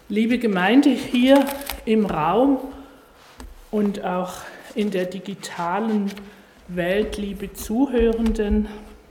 Liebe Gemeinde hier im Raum und auch in der digitalen Welt, liebe Zuhörenden,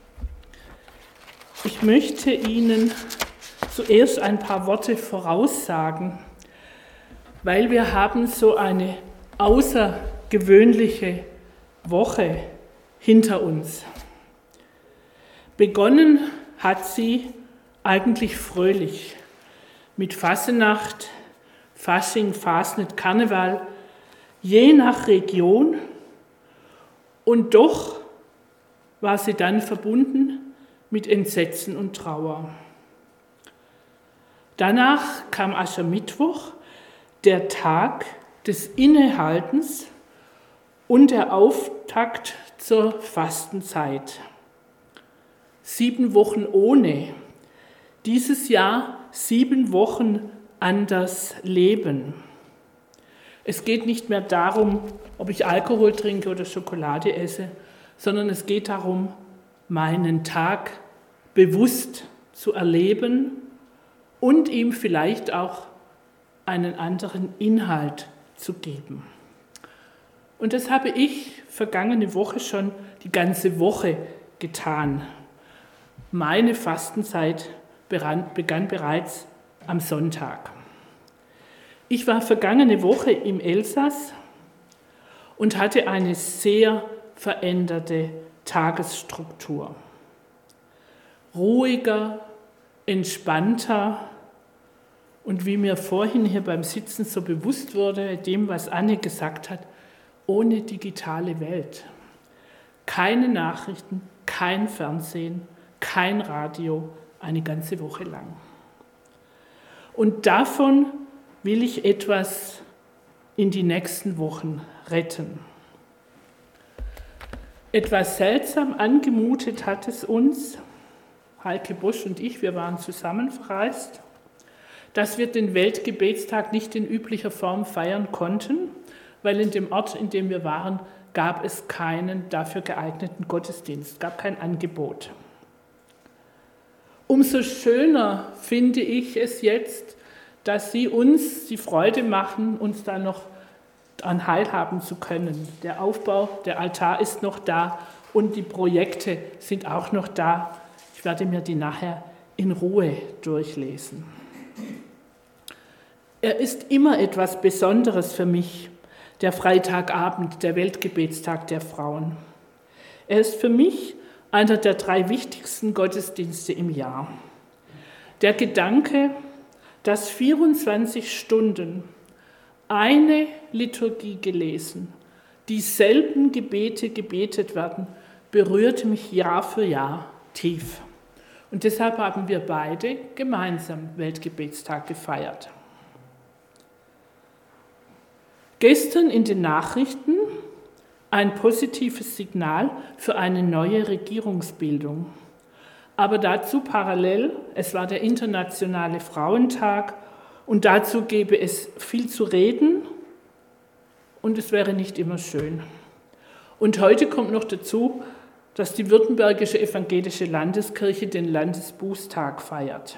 ich möchte Ihnen zuerst ein paar Worte voraussagen, weil wir haben so eine außergewöhnliche Woche hinter uns. Begonnen hat sie eigentlich fröhlich mit Fassenacht, Fasching, Fasnet, Karneval, je nach Region, und doch war sie dann verbunden mit Entsetzen und Trauer. Danach kam Aschermittwoch, der Tag des Innehaltens und der Auftakt zur Fastenzeit. 7 Wochen ohne, dieses Jahr 7 Wochen anders leben. Es geht nicht mehr darum, ob ich Alkohol trinke oder Schokolade esse, sondern es geht darum, meinen Tag bewusst zu erleben und ihm vielleicht auch einen anderen Inhalt zu geben. Und das habe ich vergangene Woche schon die ganze Woche getan. Meine Fastenzeit begann bereits am Sonntag. Ich war vergangene Woche im Elsass und hatte eine sehr veränderte Tagesstruktur. Ruhiger, entspannter und wie mir vorhin hier beim Sitzen so bewusst wurde, dem, was Anne gesagt hat, ohne digitale Welt. Keine Nachrichten, kein Fernsehen, kein Radio, eine ganze Woche lang. Und davon will ich etwas in die nächsten Wochen retten. Etwas seltsam angemutet hat es uns, Heike Bosch und ich, wir waren zusammen verreist, dass wir den Weltgebetstag nicht in üblicher Form feiern konnten, weil in dem Ort, in dem wir waren, gab es keinen dafür geeigneten Gottesdienst, gab kein Angebot. Umso schöner finde ich es jetzt, dass Sie uns die Freude machen, uns da noch daran teilhaben zu können. Der Aufbau, der Altar ist noch da und die Projekte sind auch noch da. Ich werde mir die nachher in Ruhe durchlesen. Er ist immer etwas Besonderes für mich, der Freitagabend, der Weltgebetstag der Frauen. Er ist für mich einer der 3 wichtigsten Gottesdienste im Jahr. Der Gedanke, dass 24 Stunden eine Liturgie gelesen, dieselben Gebete gebetet werden, berührt mich Jahr für Jahr tief. Und deshalb haben wir beide gemeinsam Weltgebetstag gefeiert. Gestern in den Nachrichten ein positives Signal für eine neue Regierungsbildung. Aber dazu parallel, es war der Internationale Frauentag und dazu gäbe es viel zu reden und es wäre nicht immer schön. Und heute kommt noch dazu, dass die Württembergische Evangelische Landeskirche den Landesbußtag feiert.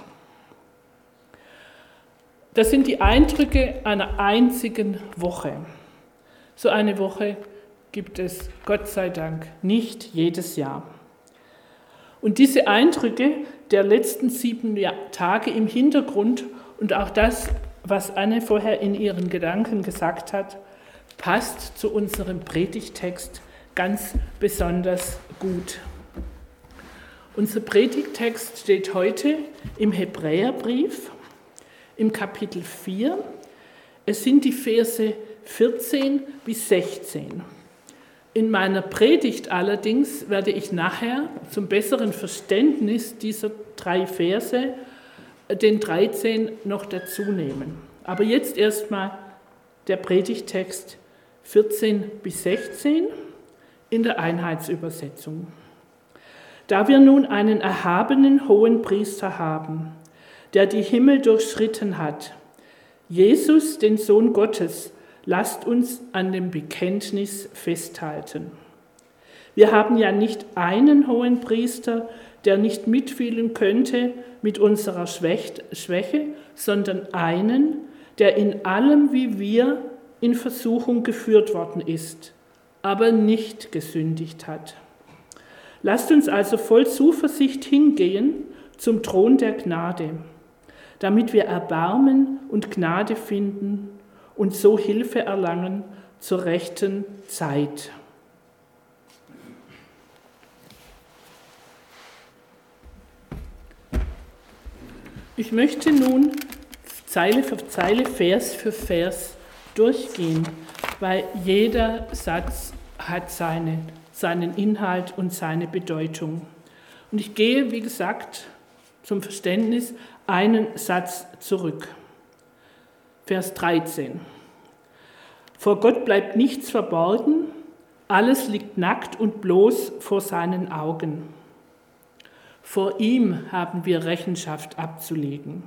Das sind die Eindrücke einer einzigen Woche. So eine Woche gibt es Gott sei Dank nicht jedes Jahr. Und diese Eindrücke der letzten 7 Tage im Hintergrund und auch das, was Anne vorher in ihren Gedanken gesagt hat, passt zu unserem Predigttext ganz besonders gut. Unser Predigttext steht heute im Hebräerbrief, im Kapitel 4. Es sind die Verse 14 bis 16. In meiner Predigt allerdings werde ich nachher zum besseren Verständnis dieser 3 Verse den 13 noch dazu nehmen. Aber jetzt erstmal der Predigttext 14 bis 16 in der Einheitsübersetzung. Da wir nun einen erhabenen Hohenpriester haben, der die Himmel durchschritten hat, Jesus, den Sohn Gottes, lasst uns an dem Bekenntnis festhalten. Wir haben ja nicht einen Hohenpriester, der nicht mitfühlen könnte mit unserer Schwäche, sondern einen, der in allem wie wir in Versuchung geführt worden ist, aber nicht gesündigt hat. Lasst uns also voll Zuversicht hingehen zum Thron der Gnade, damit wir Erbarmen und Gnade finden und so Hilfe erlangen zur rechten Zeit. Ich möchte nun Zeile für Zeile, Vers für Vers durchgehen, weil jeder Satz hat seinen Inhalt und seine Bedeutung. Und ich gehe, wie gesagt, zum Verständnis einen Satz zurück. Vers 13. Vor Gott bleibt nichts verborgen, alles liegt nackt und bloß vor seinen Augen. Vor ihm haben wir Rechenschaft abzulegen.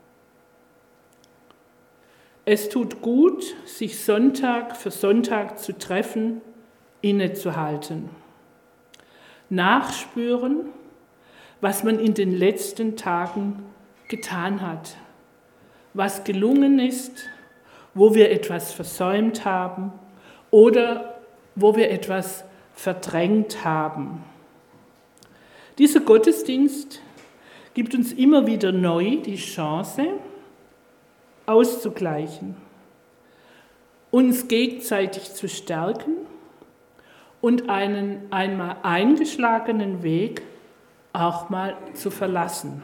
Es tut gut, sich Sonntag für Sonntag zu treffen, innezuhalten. Nachspüren, was man in den letzten Tagen getan hat, was gelungen ist, wo wir etwas versäumt haben oder wo wir etwas verdrängt haben. Dieser Gottesdienst gibt uns immer wieder neu die Chance, auszugleichen, uns gegenseitig zu stärken und einen einmal eingeschlagenen Weg auch mal zu verlassen.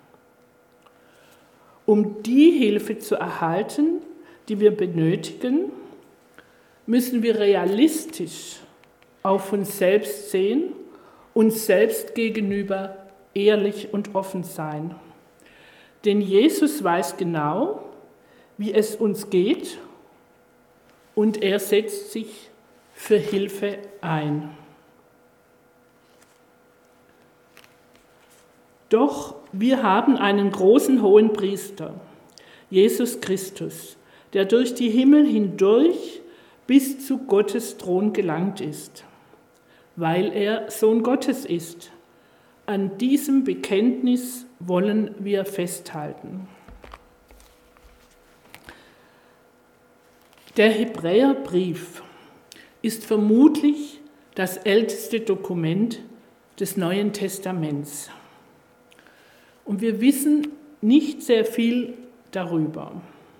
Um die Hilfe zu erhalten, die wir benötigen, müssen wir realistisch auf uns selbst sehen, uns selbst gegenüber ehrlich und offen sein. Denn Jesus weiß genau, wie es uns geht, und er setzt sich für Hilfe ein. Doch wir haben einen großen Hohenpriester, Jesus Christus, der durch die Himmel hindurch bis zu Gottes Thron gelangt ist, weil er Sohn Gottes ist. An diesem Bekenntnis wollen wir festhalten. Der Hebräerbrief ist vermutlich das älteste Dokument des Neuen Testaments. Und wir wissen nicht sehr viel darüber.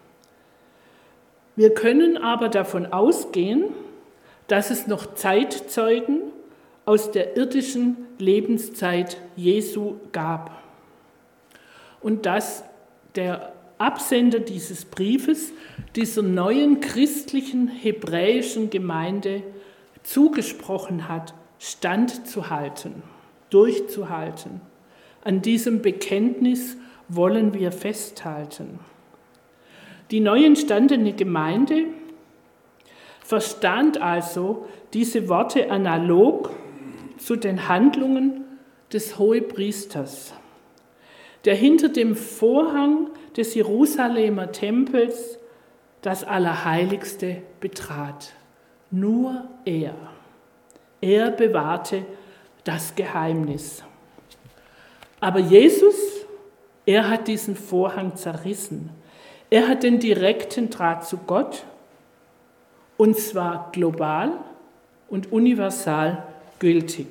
Wir können aber davon ausgehen, dass es noch Zeitzeugen aus der irdischen Lebenszeit Jesu gab und dass der Absender dieses Briefes dieser neuen christlichen hebräischen Gemeinde zugesprochen hat, standzuhalten, durchzuhalten. An diesem Bekenntnis wollen wir festhalten. Die neu entstandene Gemeinde verstand also diese Worte analog zu den Handlungen des Hohepriesters, der hinter dem Vorhang des Jerusalemer Tempels das Allerheiligste betrat. Nur er. Er bewahrte das Geheimnis. Aber Jesus, er hat diesen Vorhang zerrissen. Er hat den direkten Draht zu Gott, und zwar global und universal gültig.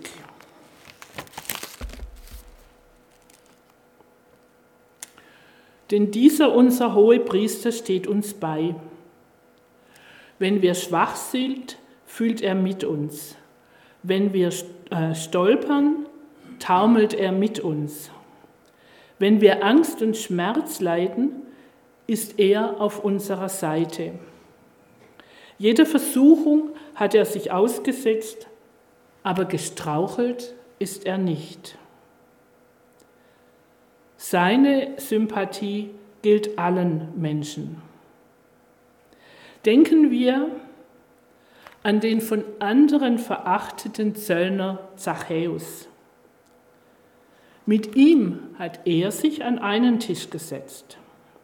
Denn dieser, unser Hohepriester, steht uns bei. Wenn wir schwach sind, fühlt er mit uns. Wenn wir stolpern, taumelt er mit uns. Wenn wir Angst und Schmerz leiden, ist er auf unserer Seite. Jeder Versuchung hat er sich ausgesetzt, aber gestrauchelt ist er nicht. Seine Sympathie gilt allen Menschen. Denken wir an den von anderen verachteten Zöllner Zachäus. Mit ihm hat er sich an einen Tisch gesetzt.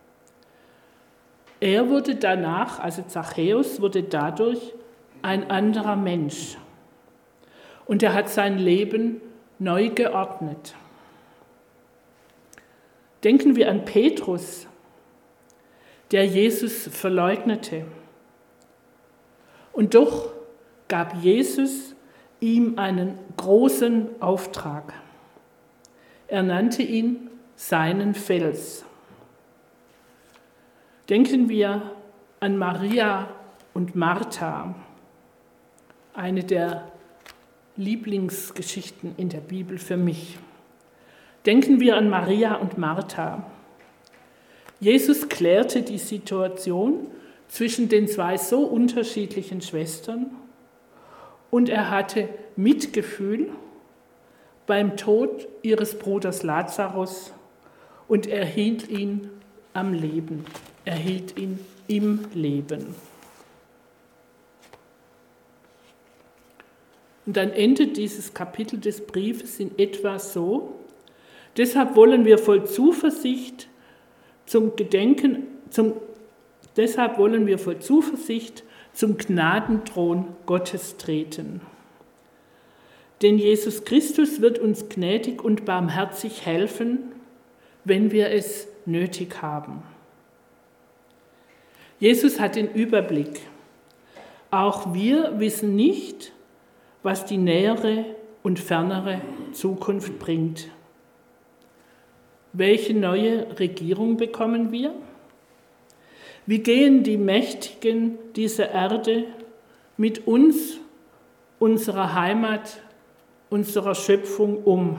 Er wurde danach, also Zachäus, wurde dadurch ein anderer Mensch. Und er hat sein Leben neu geordnet. Denken wir an Petrus, der Jesus verleugnete. Und doch gab Jesus ihm einen großen Auftrag. Er nannte ihn seinen Fels. Denken wir an Maria und Martha, eine der Lieblingsgeschichten in der Bibel für mich. Denken wir an Maria und Martha. Jesus klärte die Situation zwischen den zwei so unterschiedlichen Schwestern und er hatte Mitgefühl beim Tod ihres Bruders Lazarus und er hielt ihn am Leben. Er hielt ihn im Leben. Und dann endet dieses Kapitel des Briefes in etwa so: Deshalb wollen wir voll Zuversicht zum Gnadenthron Gottes treten. Denn Jesus Christus wird uns gnädig und barmherzig helfen, wenn wir es nötig haben. Jesus hat den Überblick. Auch wir wissen nicht, was die nähere und fernere Zukunft bringt. Welche neue Regierung bekommen wir? Wie gehen die Mächtigen dieser Erde mit uns, unserer Heimat, unserer Schöpfung um?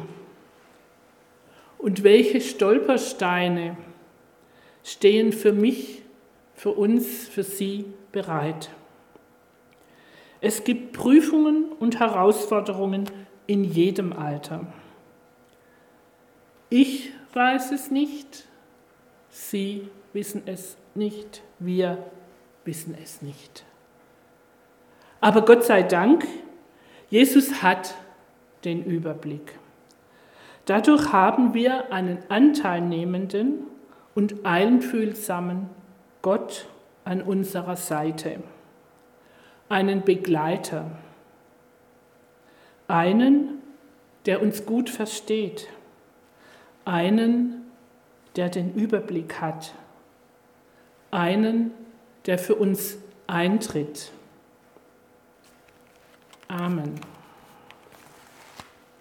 Und welche Stolpersteine stehen für mich, für uns, für Sie bereit? Es gibt Prüfungen und Herausforderungen in jedem Alter. Ich weiß es nicht, Sie wissen es nicht, wir wissen es nicht. Aber Gott sei Dank, Jesus hat den Überblick. Dadurch haben wir einen anteilnehmenden und einfühlsamen Gott an unserer Seite, einen Begleiter, einen, der uns gut versteht, einen, der den Überblick hat, einen, der für uns eintritt. Amen.